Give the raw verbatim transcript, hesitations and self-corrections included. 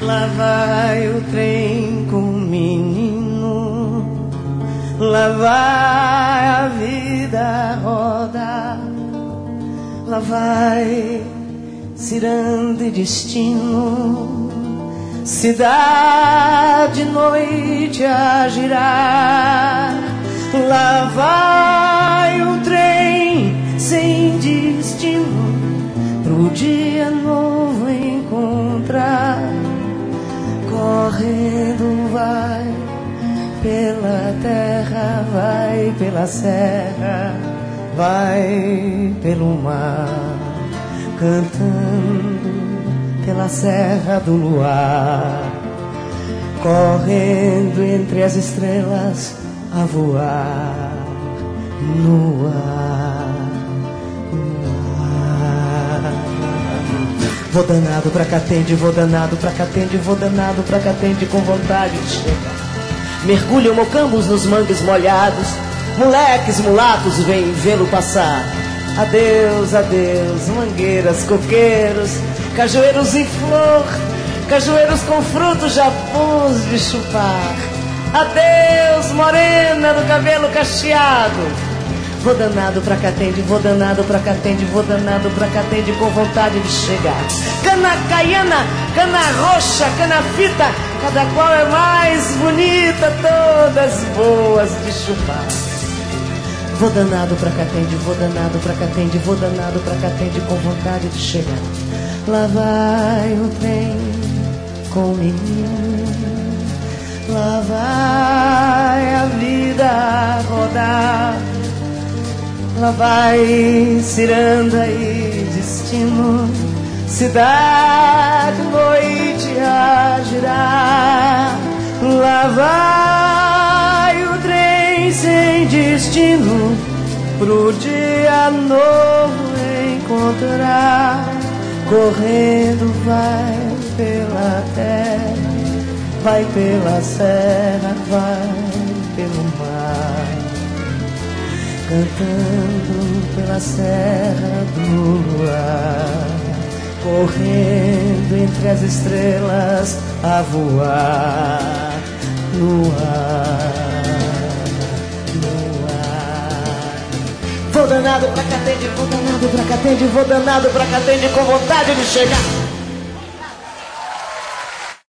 Lá vai o trem com o menino, lá vai a vida rodar, lá vai ciranda e destino, cidade noite a girar. Lá vai o trem sem destino, pro dia novo encontrar. Correndo vai pela terra, vai pela serra, vai pelo mar, cantando pela serra do luar, correndo entre as estrelas a voar no ar, no ar. Vou danado pra Catende, vou danado pra Catende, vou danado pra Catende com vontade de chegar. Mergulham mocambos nos mangues molhados, moleques mulatos vêm vê-lo passar. Adeus, adeus, mangueiras, coqueiros, cajueiros em flor, cajueiros com frutos já bons de chupar. Adeus, morena do cabelo cacheado. Vou danado pra Catende, vou danado pra Catende, vou danado pra Catende com vontade de chegar. Cana caiana, cana roxa, cana fita, cada qual é mais bonita, todas boas de chupar. Vou danado pra Catende, vou danado pra Catende, vou danado pra Catende com vontade de chegar. Lá vai o trem com o menino, lá vai a vida rodar, lá vai ciranda e destino, cidade noite a girar. Lá vai o trem sem destino, pro dia novo encontrar. Correndo vai pela terra, vai pela serra, vai pelo mar, cantando pela serra do luar, correndo entre as estrelas a voar no ar, no ar. Vou danado pra Catende, vou danado pra Catende, vou danado pra Catende com vontade de chegar.